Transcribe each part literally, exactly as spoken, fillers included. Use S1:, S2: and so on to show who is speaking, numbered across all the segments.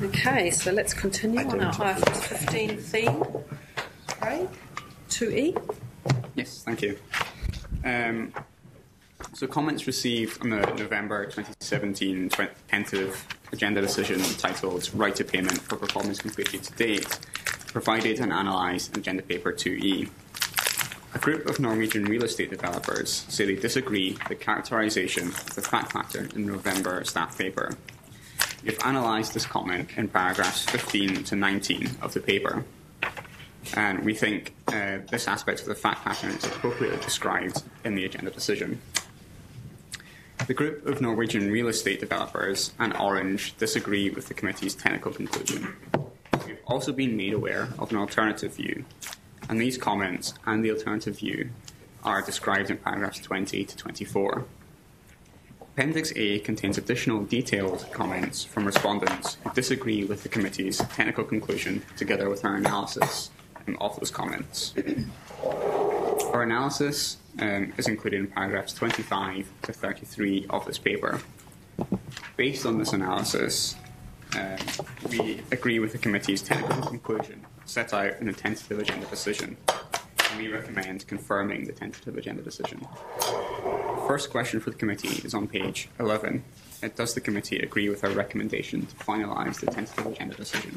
S1: Okay, so let's continue on our I F R S fifteen theme. Craig, two E.
S2: Yes, thank you. Um, so comments received on the November twenty seventeen tentative agenda decision titled Right to Payment for Performance Completed to Date provided and analysed in Agenda Paper two E. A group of Norwegian real estate developers say they disagree with the characterisation of the fact pattern in the November staff paper. We've analysed this comment in paragraphs fifteen to nineteen of the paper, and we think uh, this aspect of the fact pattern is appropriately described in the agenda decision. The group of Norwegian real estate developers and Orange disagree with the committee's technical conclusion. We've also been made aware of an alternative view, and these comments and the alternative view are described in paragraphs twenty to twenty-four. Appendix A contains additional detailed comments from respondents who disagree with the committee's technical conclusion, together with our analysis of those comments. Our analysis um, is included in paragraphs twenty-five to thirty-three of this paper. Based on this analysis, um, we agree with the committee's technical conclusion set out in the tentative agenda decision, and we recommend confirming the tentative agenda decision. The first question for the committee is on page eleven. Does the committee agree with our recommendation to finalise the tentative agenda decision?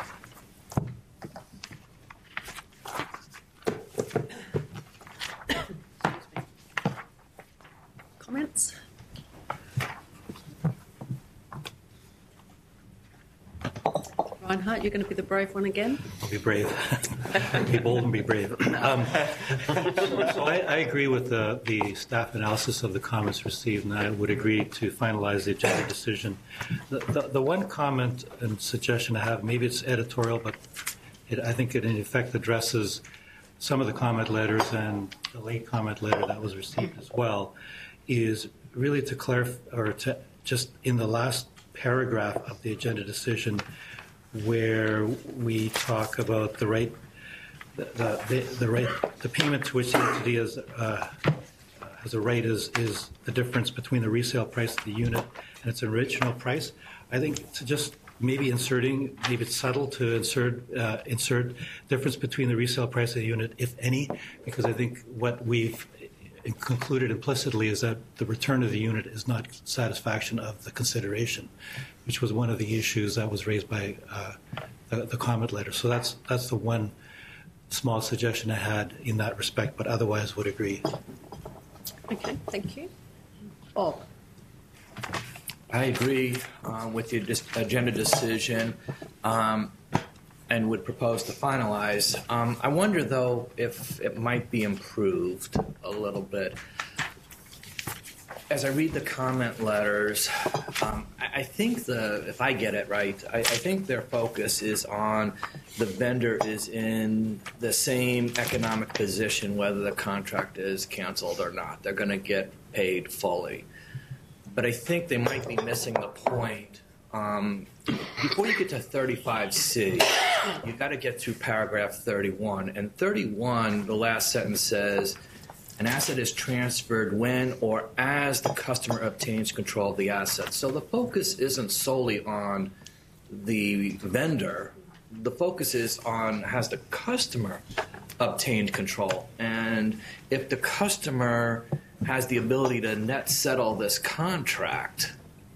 S1: Comments? Reinhardt, you're going to be the brave one again?
S3: I'll be brave. Be bold and be brave. Um, so I, I agree with the, the staff analysis of the comments received, and I would agree to finalize the agenda decision. The, the, the one comment and suggestion I have, maybe it's editorial, but it, I think it in effect addresses some of the comment letters and the late comment letter that was received as well, is really to clarify, or to just in the last paragraph of the agenda decision, where we talk about the right, the the, the right, the payment to which the entity has uh, has a right is is the difference between the resale price of the unit and its original price. I think to just maybe inserting, maybe it's subtle to insert uh, insert difference between the resale price of the unit, if any, because I think what we've concluded implicitly is that the return of the unit is not satisfaction of the consideration, which was one of the issues that was raised by uh, the, the comment letter. So that's that's the one small suggestion I had in that respect, but otherwise would agree.
S1: Okay, thank you. Bob.
S4: I agree uh, with the dis- agenda decision um, and would propose to finalize. Um, I wonder, though, if it might be improved a little bit. As I read the comment letters, um, I, I think the, if I get it right, I, I think their focus is on the vendor is in the same economic position whether the contract is canceled or not. They're going to get paid fully. But I think they might be missing the point. Um, before you get to thirty-five C, you've got to get through paragraph thirty-one. And thirty-one, the last sentence says, an asset is transferred when or as the customer obtains control of the asset. So the focus isn't solely on the vendor. The focus is on has the customer obtained control. And if the customer has the ability to net settle this contract,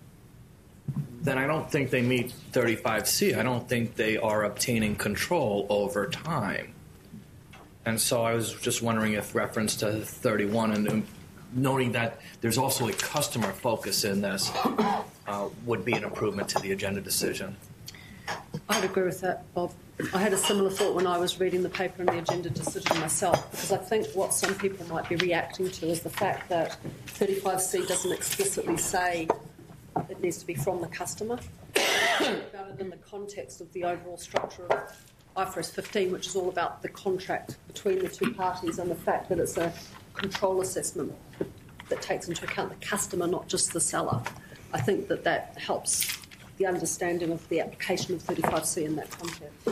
S4: then I don't think they meet thirty-five C. I don't think they are obtaining control over time. And so I was just wondering if reference to thirty-one and noting that there's also a customer focus in this uh, would be an improvement to the agenda decision.
S1: I'd agree with that, Bob. I had a similar thought when I was reading the paper and the agenda decision myself, because I think what some people might be reacting to is the fact that thirty-five C doesn't explicitly say it needs to be from the customer, about it in the context of the overall structure of I F R S fifteen, which is all about the contract between the two parties and the fact that it's a control assessment that takes into account the customer, not just the seller. I think that that helps the understanding of the application of thirty-five C in that context.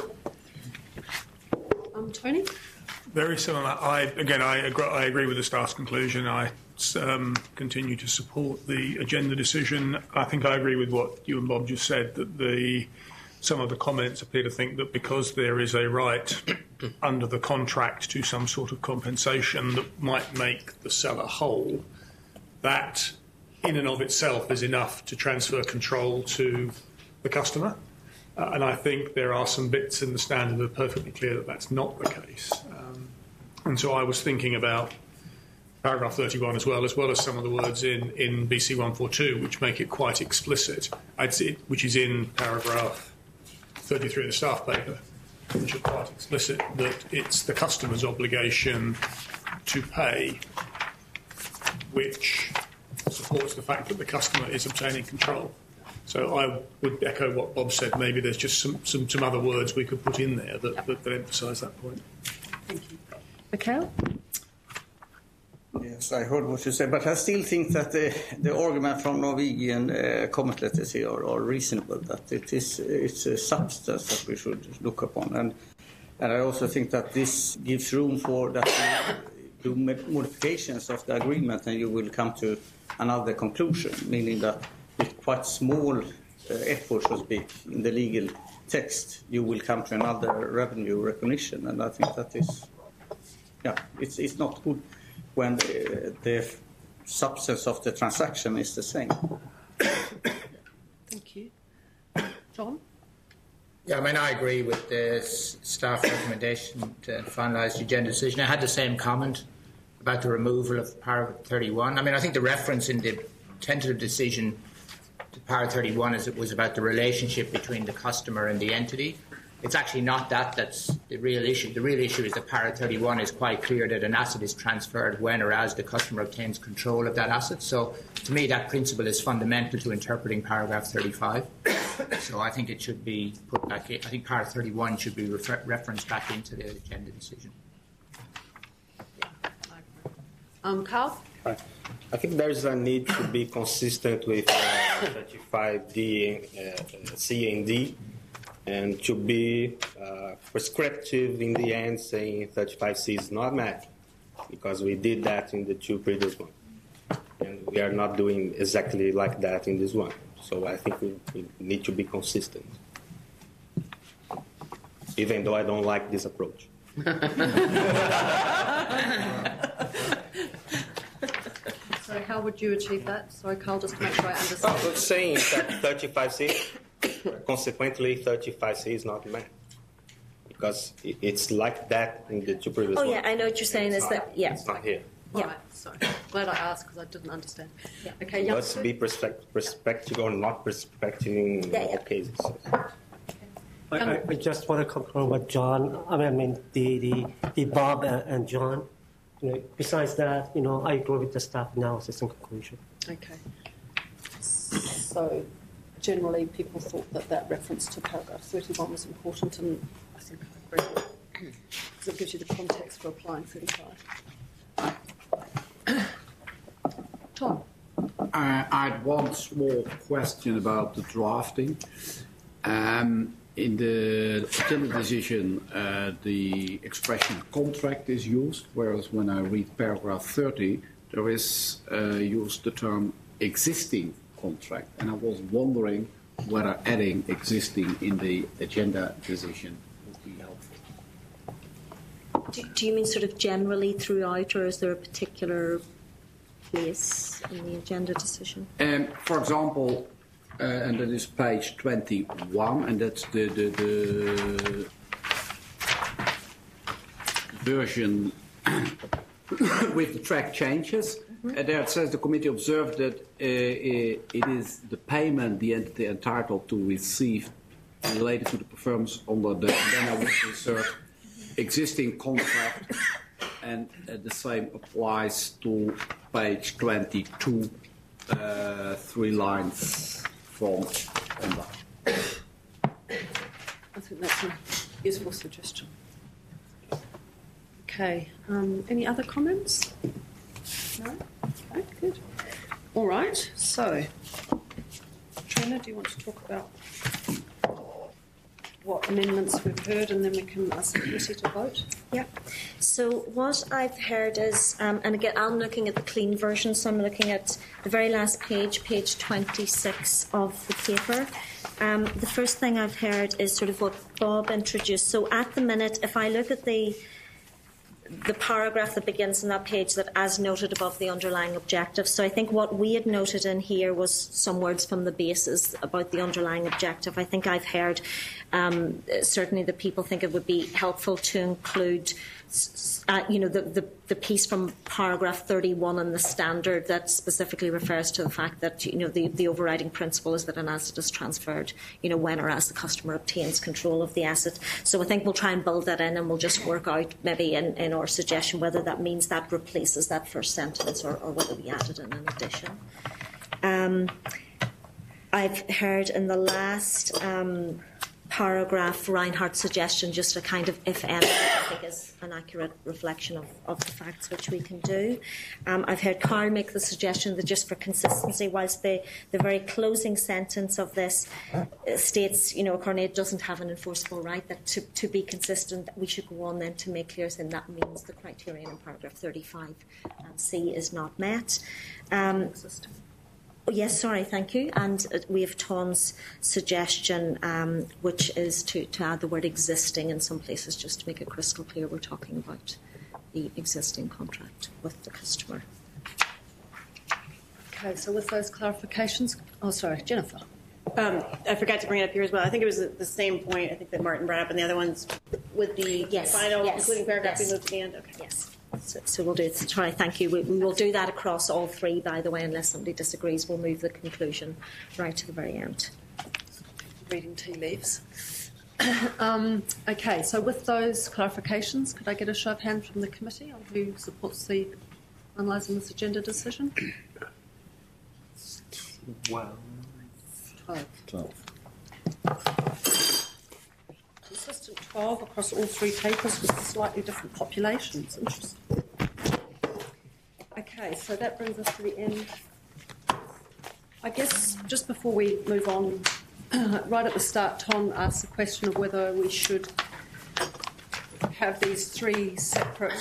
S1: Um, Tony?
S5: Very similar. I, again, I agree, I agree with the staff's conclusion. I um, continue to support the agenda decision. I think I agree with what you and Bob just said, that the some of the comments appear to think that because there is a right under the contract to some sort of compensation that might make the seller whole, that in and of itself is enough to transfer control to the customer. Uh, and I think there are some bits in the standard that are perfectly clear that that's not the case. Um, and so I was thinking about paragraph thirty-one as well, as well as some of the words in, in B C one forty-two, which make it quite explicit, I'd say, which is in paragraph thirty-three of the staff paper, which are quite explicit that it's the customer's obligation to pay, which supports the fact that the customer is obtaining control. So I would echo what Bob said. Maybe there's just some, some, some other words we could put in there that,
S1: Yep.
S5: that, that emphasise that point.
S1: Thank you. Mikhail?
S6: Yes, I heard what you said, but I still think that the, the argument from Norwegian uh, comment letters here are, are reasonable, that it is it's a substance that we should look upon. And, and I also think that this gives room for that you do modifications of the agreement and you will come to another conclusion, meaning that with quite small uh, effort, so to speak, in the legal text, you will come to another revenue recognition. And I think that is, yeah, it's, it's not good when the, the substance of the transaction is the same.
S1: Thank you. John?
S7: Yeah, I mean, I agree with the s- staff recommendation to finalise the agenda decision. I had the same comment about the removal of paragraph thirty-one. I mean, I think the reference in the tentative decision to paragraph thirty-one is it was about the relationship between the customer and the entity. It's actually not that that's the real issue. The real issue is that paragraph thirty-one is quite clear that an asset is transferred when or as the customer obtains control of that asset. So to me, that principle is fundamental to interpreting paragraph thirty-five. So I think it should be put back in. I think paragraph thirty-one should be refer- referenced back into the agenda decision.
S1: Um, Carl?
S8: I think there is a need to be consistent with uh, thirty-five D, uh, C and D, and to be uh, prescriptive in the end, saying thirty-five C is not met, because we did that in the two previous ones. And we are not doing exactly like that in this one. So I think we, we need to be consistent, even though I don't like this approach.
S1: So how would you achieve that? Sorry, Carl, just to make sure I understand.
S8: I was saying that thirty-five C, consequently, thirty-five C is not met. Because it- it's like that in the two previous
S9: Oh,
S8: ones.
S9: yeah, I know what you're saying is that, yeah.
S8: It's not here.
S1: All
S9: Yeah.
S1: right, sorry. Glad I asked because I didn't understand.
S9: Yeah.
S1: Okay,
S8: Let's
S1: youngster?
S8: be perspect- perspective or not perspective in
S9: Yeah,
S8: all
S9: yeah.
S8: cases.
S10: I, I, I just want to concur with John. I mean, I mean the, the, the Bob and, and John. You know, besides that, you know, I agree with the staff analysis and conclusion.
S1: Okay. So generally people thought that that reference to paragraph thirty-one was important, and I think I agree, because it gives you the context for applying thirty-five. Tom?
S11: Uh, I had one small question about the drafting. Um, in the agenda decision, uh, the expression contract is used, whereas when I read paragraph thirty, there is uh, used the term existing contract. And I was wondering whether adding existing in the agenda decision would be helpful.
S9: Do, do you mean sort of generally throughout, or is there a particular place in the agenda decision?
S11: Um, for example, uh, and that is page twenty-one, and that's the, the, the version with the track changes. Mm-hmm. And there it says the committee observed that uh, it is the payment the entity entitled to receive related to the performance under the, then I would insert existing contract, and uh, the same applies to page twenty-two, uh, three lines from under.
S1: I think that's a useful suggestion. Okay. Um, any other comments? No? Okay, good. All right. So, Trina, do you want to talk about what amendments we've heard, and then we can ask the committee to vote.
S9: Yeah. So what I've heard is, um, and again, I'm looking at the clean version, so I'm looking at the very last page, page twenty-six of the paper. Um, the first thing I've heard is sort of what Bob introduced. So at the minute, if I look at the the paragraph that begins on that page, that as noted above the underlying objective. So I think what we had noted in here was some words from the basis about the underlying objective. I think I've heard um, certainly that people think it would be helpful to include uh, you know, the, the, the piece from paragraph thirty-one in the standard that specifically refers to the fact that, you know, the, the overriding principle is that an asset is transferred, you know, when or as the customer obtains control of the asset. So I think we'll try and build that in, and we'll just work out maybe in, in our suggestion whether that means that replaces that first sentence or, or whether we add it in an addition. Um, I've heard in the last um, paragraph Reinhardt's suggestion, just a kind of if any, I think is an accurate reflection of, of the facts which we can do. Um, I've heard Carl make the suggestion that just for consistency, whilst the, the very closing sentence of this uh, states, you know, Cornet doesn't have an enforceable right, that to, to be consistent, we should go on then to make clear saying that means the criterion in paragraph thirty-five C is not met. Um, Oh, yes, sorry, thank you. And uh, we have Tom's suggestion, um, which is to, to add the word existing in some places, just to make it crystal clear we're talking about the existing contract with the customer.
S1: Okay, so with those clarifications, oh, sorry, Jennifer.
S12: Um, I forgot to bring it up here as well. I think it was the same point I think that Martin brought up, and the other ones with the
S9: yes,
S12: final
S9: yes,
S12: concluding paragraph
S9: yes.
S12: we moved to the end. Okay.
S9: Yes. So, so we'll do it. Sorry, thank you. We, we will do that across all three, by the way, unless somebody disagrees. We'll move the conclusion right to the very end.
S1: Reading tea leaves. um, okay, so with those clarifications, could I get a show of hands from the committee on who supports the finalising this agenda decision?
S2: Twelve.
S1: Twelve.
S13: Twelve.
S1: Consistent twelve across all three papers with slightly different populations. Interesting. Okay, so that brings us to the end. I guess just before we move on, right at the start, Tom asked the question of whether we should have these three separate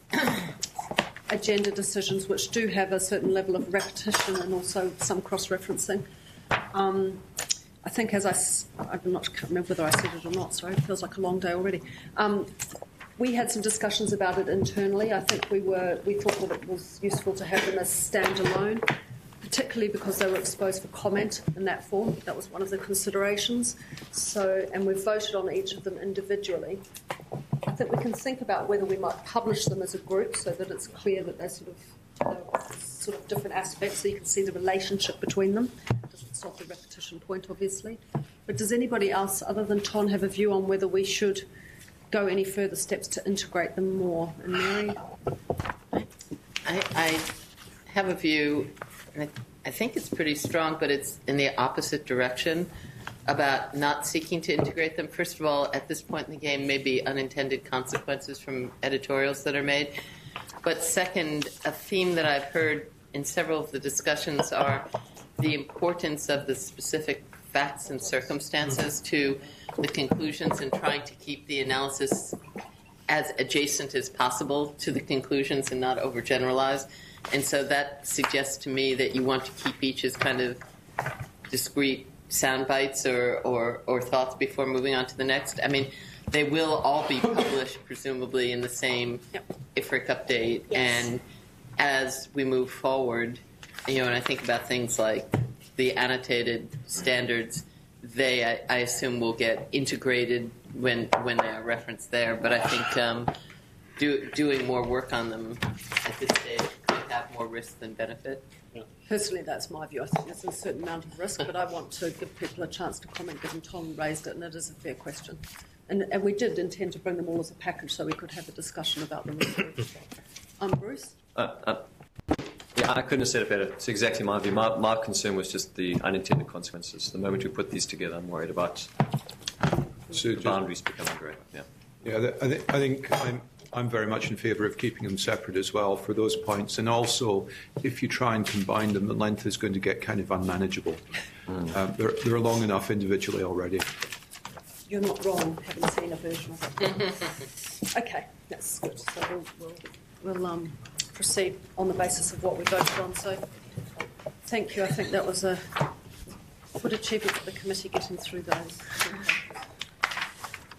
S1: agenda decisions, which do have a certain level of repetition and also some cross-referencing. Um, I think, as I, I'm not, can't remember whether I said it or not, sorry, it feels like a long day already. Um, we had some discussions about it internally. I think we were, we thought that it was useful to have them as standalone, particularly because they were exposed for comment in that form. That was one of the considerations. So, and we've voted on each of them individually. I think we can think about whether we might publish them as a group so that it's clear that they're sort of they're sort of different aspects, so you can see the relationship between them. Doesn't stop the repetition point, obviously. But does anybody else, other than Ton, have a view on whether we should go any further steps to integrate them more? And Mary?
S14: I, I have a view, and I, I think it's pretty strong, but it's in the opposite direction about not seeking to integrate them. First of all, at this point in the game, maybe unintended consequences from editorials that are made. But second, a theme that I've heard in several of the discussions are the importance of the specific facts and circumstances to the conclusions and trying to keep the analysis as adjacent as possible to the conclusions and not overgeneralize. And so that suggests to me that you want to keep each as kind of discrete sound bites or, or, or thoughts before moving on to the next. I mean, they will all be published, presumably, in the same yep. I F R I C update. Yes. And as we move forward, you know, and I think about things like the annotated standards, they, I, I assume, will get integrated when when they are referenced there. But I think um, do, doing more work on them at this stage could have more risk than benefit.
S1: Personally, that's my view. I think there's a certain amount of risk, but I want to give people a chance to comment, given Tom raised it, and it is a fair question. And, and we did intend to bring them all as a package so we could have a discussion about them. um, Bruce?
S15: Uh, uh, yeah, I couldn't have said it better. It's exactly my view. My, my concern was just the unintended consequences. The moment we put these together, I'm worried about so the boundaries becoming greater. Yeah,
S16: yeah. I, th- I think I'm, I'm very much in favour of keeping them separate as well for those points. And also, if you try and combine them, the length is going to get kind of unmanageable. Mm. Uh, they're, they're long enough individually already.
S1: you're not wrong, having seen a version of it. Okay, that's good. So we'll, we'll, we'll um, proceed on the basis of what we voted on. So thank you. I think that was a good achievement for the committee getting through those.